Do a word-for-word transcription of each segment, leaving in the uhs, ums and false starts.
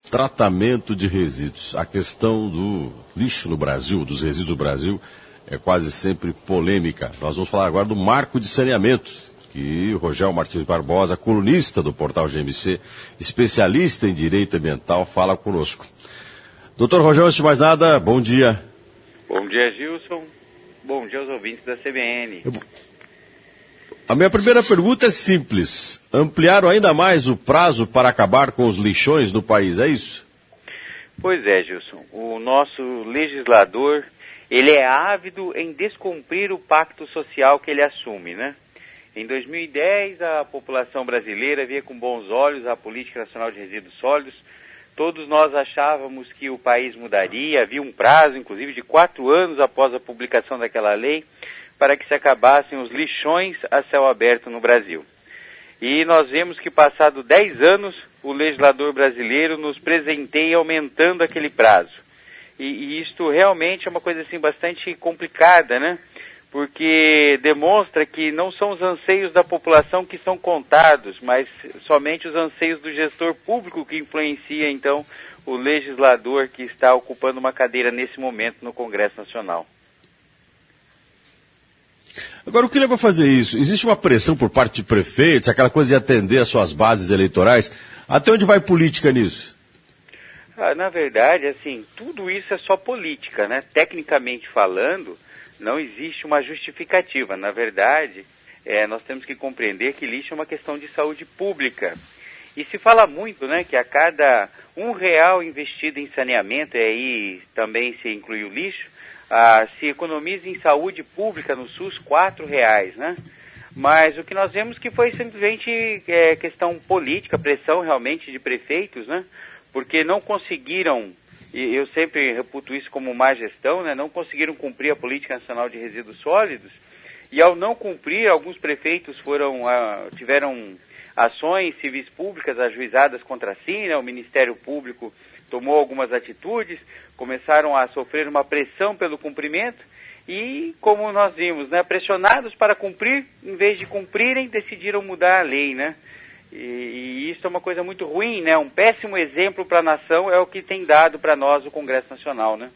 tratamento de resíduos. A questão do lixo no Brasil, dos resíduos no Brasil, é quase sempre polêmica. Nós vamos falar agora do marco de saneamento, que o Rogel Martins Barbosa, colunista do portal G M C, especialista em direito ambiental, fala conosco. Doutor Rogel, antes de mais nada, bom dia. Bom dia, Gilson. Bom dia aos ouvintes da C B N. Eu... A minha primeira pergunta é simples. Ampliaram ainda mais o prazo para acabar com os lixões no país, é isso? Pois é, Gilson. O nosso legislador, ele é ávido em descumprir o pacto social que ele assume, né? Em dois mil e dez, a população brasileira via com bons olhos a Política Nacional de Resíduos Sólidos. Todos nós achávamos que o país mudaria, havia um prazo, inclusive, de quatro anos após a publicação daquela lei, para que se acabassem os lixões a céu aberto no Brasil. E nós vemos que, passado dez anos, o legislador brasileiro nos presenteia aumentando aquele prazo. E, e isto realmente é uma coisa assim bastante complicada, né? Porque demonstra que não são os anseios da população que são contados, mas somente os anseios do gestor público que influencia, então, o legislador que está ocupando uma cadeira nesse momento no Congresso Nacional. Agora, o que leva a fazer isso? Existe uma pressão por parte de prefeitos, aquela coisa de atender às suas bases eleitorais? Até onde vai política nisso? Ah, na verdade, assim, tudo isso é só política, né? Tecnicamente falando, não existe uma justificativa. Na verdade, é, nós temos que compreender que lixo é uma questão de saúde pública. E se fala muito, né, que a cada um real investido em saneamento, e aí também se inclui o lixo, ah, se economiza em saúde pública no SUS quatro reais, né? Mas o que nós vemos que foi simplesmente é, questão política, pressão realmente de prefeitos, né? Porque não conseguiram, e eu sempre reputo isso como má gestão, né? Não conseguiram cumprir a Política Nacional de Resíduos Sólidos, e ao não cumprir, alguns prefeitos foram, ah, tiveram ações civis públicas ajuizadas contra si, né? O Ministério Público tomou algumas atitudes, começaram a sofrer uma pressão pelo cumprimento e, como nós vimos, né, pressionados para cumprir, em vez de cumprirem, decidiram mudar a lei, né? E, e isso é uma coisa muito ruim, né? Um péssimo exemplo para a nação é o que tem dado para nós o Congresso Nacional, né?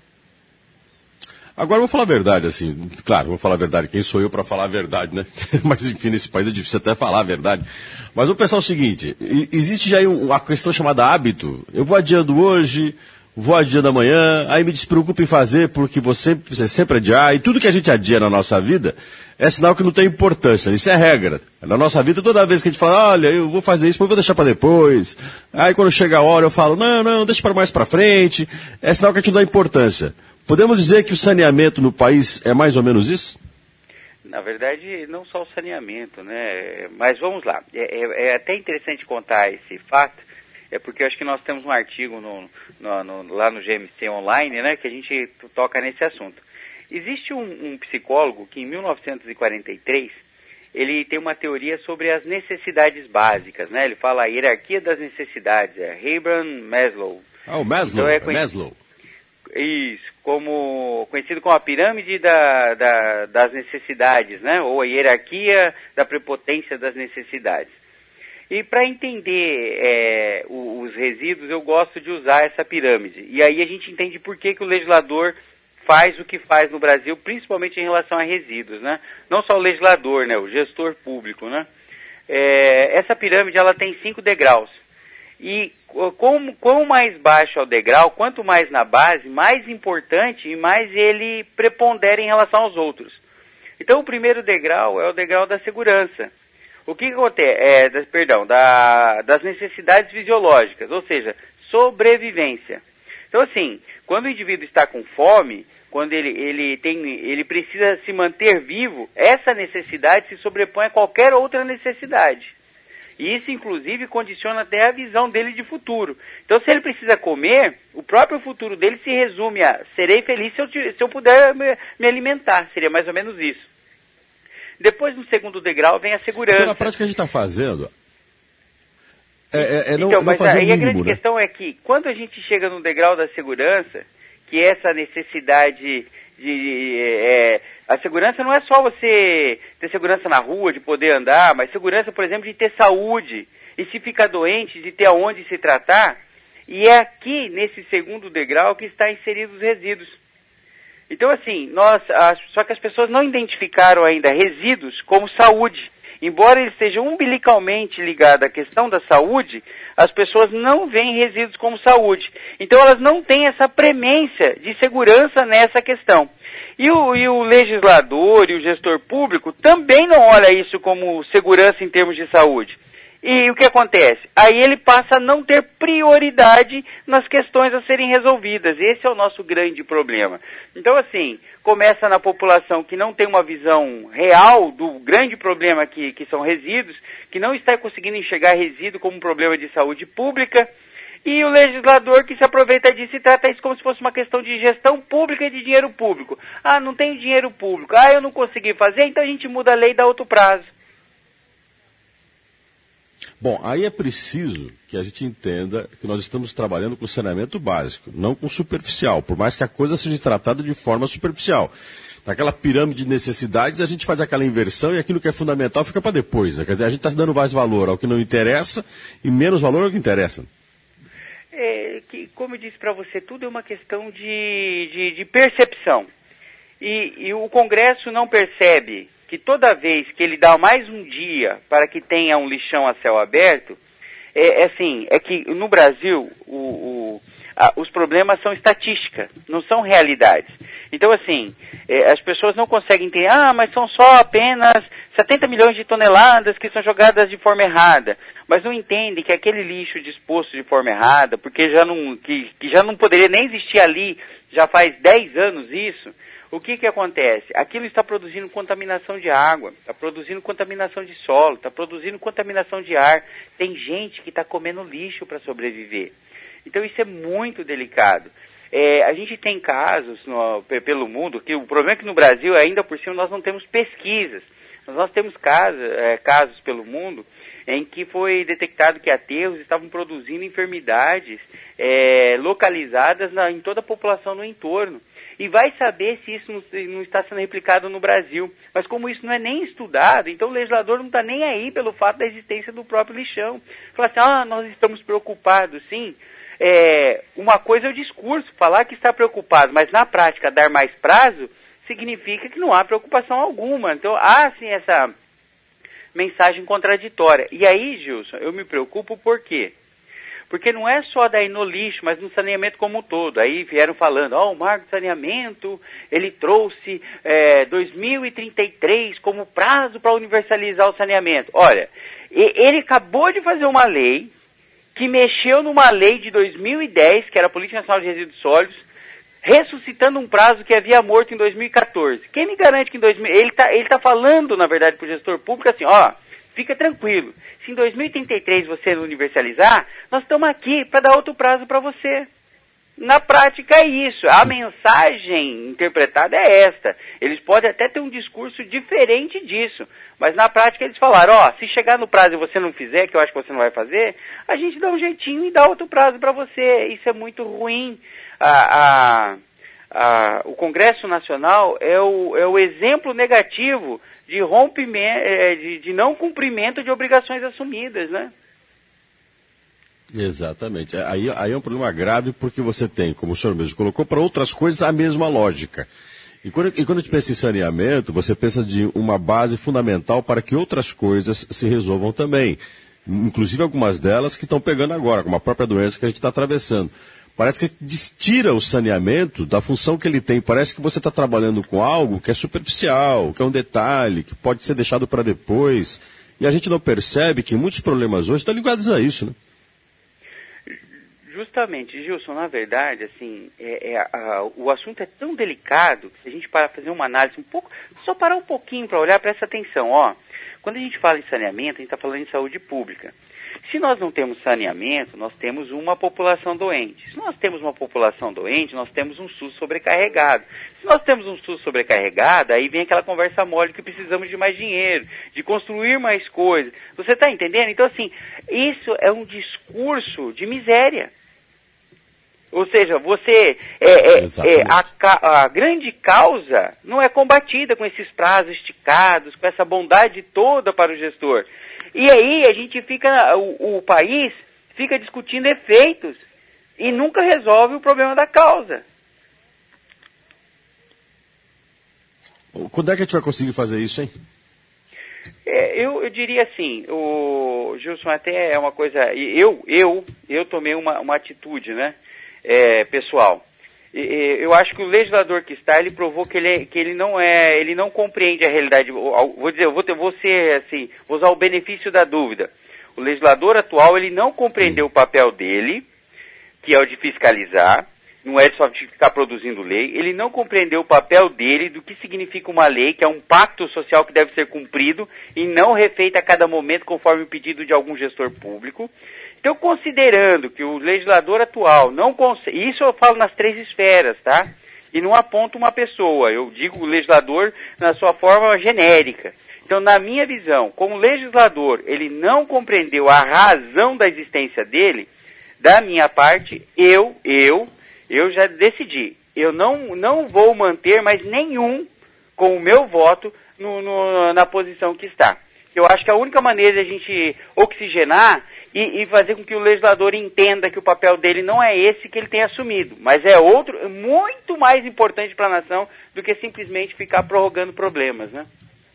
Agora, eu vou falar a verdade, assim, claro, vou falar a verdade, quem sou eu para falar a verdade, né? Mas, enfim, nesse país é difícil até falar a verdade. Mas vou pensar o seguinte, existe já aí uma questão chamada hábito. Eu vou adiando hoje, vou adiando amanhã, aí me despreocupo em fazer porque você, você sempre adiar, e tudo que a gente adia na nossa vida é sinal que não tem importância, isso é regra. Na nossa vida, toda vez que a gente fala, olha, eu vou fazer isso, mas eu vou deixar para depois. Aí quando chega a hora eu falo, não, não, deixa para mais para frente, é sinal que a gente não dá importância. Podemos dizer que o saneamento no país é mais ou menos isso? Na verdade, não só o saneamento, né? Mas vamos lá. É, é, é até interessante contar esse fato, é porque eu acho que nós temos um artigo no, no, no, lá no G M C Online, né, que a gente toca nesse assunto. Existe um, um psicólogo que em mil novecentos e quarenta e três, ele tem uma teoria sobre as necessidades básicas, né? Ele fala a hierarquia das necessidades, é Abraham Maslow. Ah, o Maslow, então é conhecido, Maslow. Isso, como, conhecido como a pirâmide da, da, das necessidades, né? Ou a hierarquia da prepotência das necessidades. E para entender é, os resíduos, eu gosto de usar essa pirâmide. E aí a gente entende por que, que o legislador faz o que faz no Brasil, principalmente em relação a resíduos, né? Não só o legislador, né? O gestor público, né? É, essa pirâmide, ela tem cinco degraus. E como, quanto mais baixo é o degrau, quanto mais na base, mais importante e mais ele prepondera em relação aos outros. Então o primeiro degrau é o degrau da segurança. O que, que acontece? É, das, perdão, da, das necessidades fisiológicas, ou seja, sobrevivência. Então assim, quando o indivíduo está com fome, quando ele, ele, tem, ele precisa se manter vivo, essa necessidade se sobrepõe a qualquer outra necessidade. E isso, inclusive, condiciona até a visão dele de futuro. Então, se ele precisa comer, o próprio futuro dele se resume a serei feliz se eu, se eu puder me, me alimentar. Seria mais ou menos isso. Depois, no segundo degrau, vem a segurança. Então, na prática, a gente está fazendo é, é, é não, então, não mas fazer aí o mínimo, a grande né? questão é que, quando a gente chega no degrau da segurança, que é essa necessidade de... É, a segurança não é só você ter segurança na rua, de poder andar, mas segurança, por exemplo, de ter saúde. E se ficar doente, de ter aonde se tratar. E é aqui, nesse segundo degrau, que está inseridos os resíduos. Então, assim, nós, só que as pessoas não identificaram ainda resíduos como saúde. Embora eles estejam umbilicalmente ligados à questão da saúde, as pessoas não veem resíduos como saúde. Então, elas não têm essa premência de segurança nessa questão. E o, e o legislador e o gestor público também não olha isso como segurança em termos de saúde. E o que acontece? Aí ele passa a não ter prioridade nas questões a serem resolvidas. Esse é o nosso grande problema. Então, assim, começa na população que não tem uma visão real do grande problema que, que são resíduos, que não está conseguindo enxergar resíduo como um problema de saúde pública, e o legislador que se aproveita disso e trata isso como se fosse uma questão de gestão pública e de dinheiro público. Ah, não tem dinheiro público. Ah, eu não consegui fazer, então a gente muda a lei e dá outro prazo. Bom, aí é preciso que a gente entenda que nós estamos trabalhando com saneamento básico, não com superficial, por mais que a coisa seja tratada de forma superficial. Naquela pirâmide de necessidades, a gente faz aquela inversão e aquilo que é fundamental fica para depois. Né? Quer dizer, a gente está dando mais valor ao que não interessa e menos valor ao que interessa. É, que, como eu disse para você, tudo é uma questão de, de, de percepção. E, e o Congresso não percebe que toda vez que ele dá mais um dia para que tenha um lixão a céu aberto, é, é assim, é que no Brasil o, o, a, os problemas são estatística, não são realidades. Então, assim, é, as pessoas não conseguem entender, ah, mas são só apenas setenta milhões de toneladas que são jogadas de forma errada, mas não entendem que aquele lixo disposto de forma errada, porque já não, que, que já não poderia nem existir ali, já faz dez anos isso. O que que acontece? Aquilo está produzindo contaminação de água, está produzindo contaminação de solo, está produzindo contaminação de ar. Tem gente que está comendo lixo para sobreviver. Então isso é muito delicado. É, a gente tem casos no, pelo mundo, que o problema é que no Brasil, ainda por cima, nós não temos pesquisas. Mas nós temos casos, é, casos pelo mundo em que foi detectado que aterros estavam produzindo enfermidades é, localizadas na, em toda a população no entorno. E vai saber se isso não, não está sendo replicado no Brasil. Mas como isso não é nem estudado, então o legislador não está nem aí pelo fato da existência do próprio lixão. Fala assim, ah, nós estamos preocupados, sim. É, uma coisa é o discurso, falar que está preocupado, mas na prática dar mais prazo significa que não há preocupação alguma. Então há, sim, essa mensagem contraditória. E aí, Gilson, eu me preocupo por quê? Porque não é só daí no lixo, mas no saneamento como um todo. Aí vieram falando, ó, oh, o marco de saneamento, ele trouxe é, dois mil e trinta e três como prazo para universalizar o saneamento. Olha, ele acabou de fazer uma lei que mexeu numa lei de dois mil e dez, que era a Política Nacional de Resíduos Sólidos, ressuscitando um prazo que havia morto em dois mil e quatorze. Quem me garante que em dois mil... Ele está ele tá falando, na verdade, para o gestor público assim, ó, fica tranquilo. Se em dois mil e trinta e três você não universalizar, nós estamos aqui para dar outro prazo para você. Na prática é isso. A mensagem interpretada é esta. Eles podem até ter um discurso diferente disso. Mas na prática eles falaram, ó, se chegar no prazo e você não fizer, que eu acho que você não vai fazer, a gente dá um jeitinho e dá outro prazo para você. Isso é muito ruim. A, a, a, o Congresso Nacional é o, é o exemplo negativo de rompimento, de, de não cumprimento de obrigações assumidas, né? Exatamente. Aí, aí é um problema grave porque você tem, como o senhor mesmo colocou, para outras coisas a mesma lógica. E quando, e quando a gente pensa em saneamento, você pensa de uma base fundamental para que outras coisas se resolvam também. Inclusive algumas delas que estão pegando agora, como a própria doença que a gente está atravessando. Parece que a gente tira o saneamento da função que ele tem. Parece que você está trabalhando com algo que é superficial, que é um detalhe, que pode ser deixado para depois. E a gente não percebe que muitos problemas hoje estão ligados a isso, né? Justamente, Gilson, na verdade, assim, é, é, a, o assunto é tão delicado que se a gente para fazer uma análise um pouco, só parar um pouquinho para olhar, presta atenção, ó. Quando a gente fala em saneamento, a gente está falando em saúde pública. Se nós não temos saneamento, nós temos uma população doente. Se nós temos uma população doente, nós temos um SUS sobrecarregado. Se nós temos um SUS sobrecarregado, aí vem aquela conversa mole que precisamos de mais dinheiro, de construir mais coisas. Você está entendendo? Então, assim, isso é um discurso de miséria. Ou seja, você, é, é, é, a, a grande causa não é combatida com esses prazos esticados, com essa bondade toda para o gestor. E aí a gente fica, o, o país fica discutindo efeitos e nunca resolve o problema da causa. Quando é que a gente vai conseguir fazer isso, hein? É, eu, eu diria assim, o Gilson, até é uma coisa, eu, eu, eu tomei uma, uma atitude, né, é, pessoal. E, eu acho que o legislador que está, ele provou que ele, é, que ele não é, ele não compreende a realidade. Vou dizer, eu vou, ter, vou ser assim, vou usar o benefício da dúvida. O legislador atual, ele não compreendeu o papel dele, que é o de fiscalizar, não é só de ficar produzindo lei, ele não compreendeu o papel dele, do que significa uma lei, que é um pacto social que deve ser cumprido e não refeito a cada momento conforme o pedido de algum gestor público. Então, considerando que o legislador atual não consegue, isso eu falo nas três esferas, tá? E não aponto uma pessoa, eu digo o legislador na sua forma genérica. Então, na minha visão, como legislador, ele não compreendeu a razão da existência dele, da minha parte, eu, eu, eu já decidi. Eu não, não vou manter mais nenhum com o meu voto no, no, na posição que está. Eu acho que a única maneira de a gente oxigenar e, e fazer com que o legislador entenda que o papel dele não é esse que ele tem assumido, mas é outro, muito mais importante para a nação do que simplesmente ficar prorrogando problemas, né?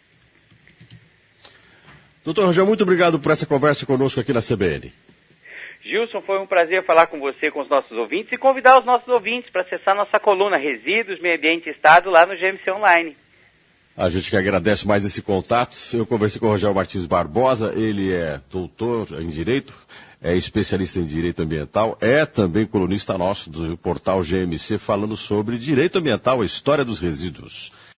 Doutor Rangel, muito obrigado por essa conversa conosco aqui na C B N. Gilson, foi um prazer falar com você, com os nossos ouvintes, e convidar os nossos ouvintes para acessar nossa coluna Resíduos, Meio Ambiente e Estado lá no G M C Online. A gente que agradece mais esse contato. Eu conversei com o Rogério Martins Barbosa, ele é doutor em Direito, é especialista em Direito Ambiental, é também colunista nosso do portal G M C, falando sobre Direito Ambiental, a história dos resíduos.